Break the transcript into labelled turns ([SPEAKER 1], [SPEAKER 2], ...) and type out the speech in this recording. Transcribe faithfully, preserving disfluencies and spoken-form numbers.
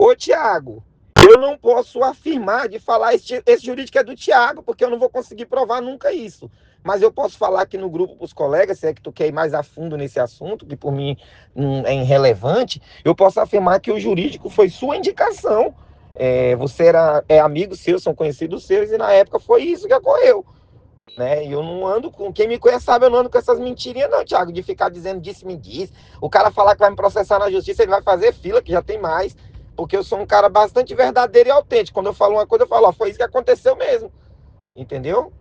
[SPEAKER 1] Ô, Tiago, eu não posso afirmar de falar esse, esse jurídico é do Tiago, porque eu não vou conseguir provar nunca isso. Mas eu posso falar aqui no grupo para os colegas, se é que tu quer ir mais a fundo nesse assunto, que por mim hum, é irrelevante, eu posso afirmar que o jurídico foi sua indicação. É, você era é amigo seu, são conhecidos seus, e na época foi isso que ocorreu. Né? E eu não ando com. Quem me conhece sabe, eu não ando com essas mentirinhas, não, Thiago, de ficar dizendo disse, me diz. O cara falar que vai me processar na justiça, ele vai fazer fila, que já tem mais. Porque eu sou um cara bastante verdadeiro e autêntico. Quando eu falo uma coisa, eu falo, ó, foi isso que aconteceu mesmo. Entendeu?